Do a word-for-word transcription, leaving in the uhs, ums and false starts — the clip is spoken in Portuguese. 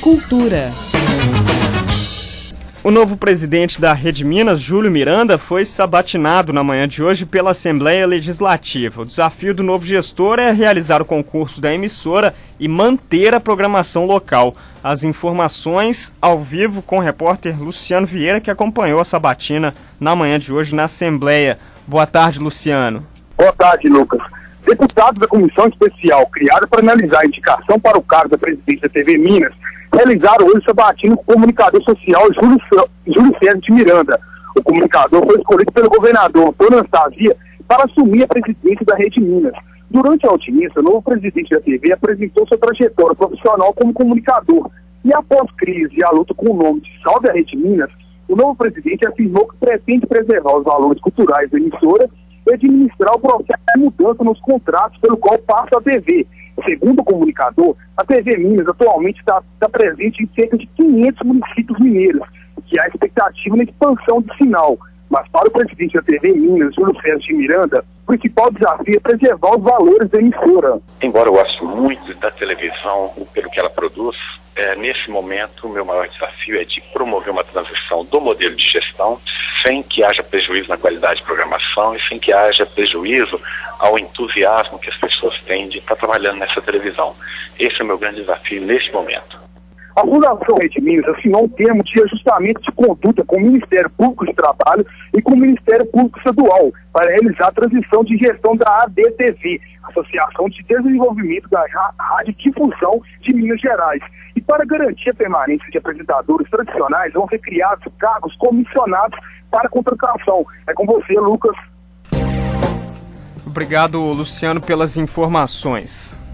Cultura. O novo presidente da Rede Minas, Júlio Miranda, foi sabatinado na manhã de hoje pela Assembleia Legislativa. O desafio do novo gestor é realizar o concurso da emissora e manter a programação local. As informações ao vivo com o repórter Luciano Vieira, que acompanhou a sabatina na manhã de hoje na Assembleia. Boa tarde, Luciano. Boa tarde, Lucas. Deputados da comissão especial criada para analisar a indicação para o cargo da presidência da T V Minas realizaram hoje sabatina com o comunicador social Júlio, Júlio César de Miranda. O comunicador foi escolhido pelo governador Antônio Anastasia para assumir a presidência da Rede Minas. Durante a audiência, o novo presidente da T V apresentou sua trajetória profissional como comunicador. E após crise e a luta com o nome de Salve a Rede Minas, o novo presidente afirmou que pretende preservar os valores culturais da emissora e administrar o processo de mudança nos contratos pelo qual passa a T V. Segundo o comunicador, a T V Minas atualmente está, está presente em cerca de quinhentos municípios mineiros, que há expectativa na expansão de sinal. Mas para o presidente da T V Minas, Júlio César de Miranda, o principal desafio é preservar os valores da emissora. Embora eu goste muito da televisão, pelo que ela produz, é, nesse momento o meu maior desafio é de promover uma transição do modelo de gestão sem que haja prejuízo na qualidade de programação e sem que haja prejuízo ao entusiasmo que as pessoas têm de estar trabalhando nessa televisão. Esse é o meu grande desafio neste momento. A Fundação Rede Minas assinou um termo de ajustamento de conduta com o Ministério Público de Trabalho e com o Ministério Público Estadual para realizar a transição de gestão da A D T V, Associação de Desenvolvimento da Radiodifusão de Minas Gerais. E para garantir a permanência de apresentadores tradicionais, vão ser criados cargos comissionados para contratação. É com você, Lucas. Obrigado, Luciano, pelas informações.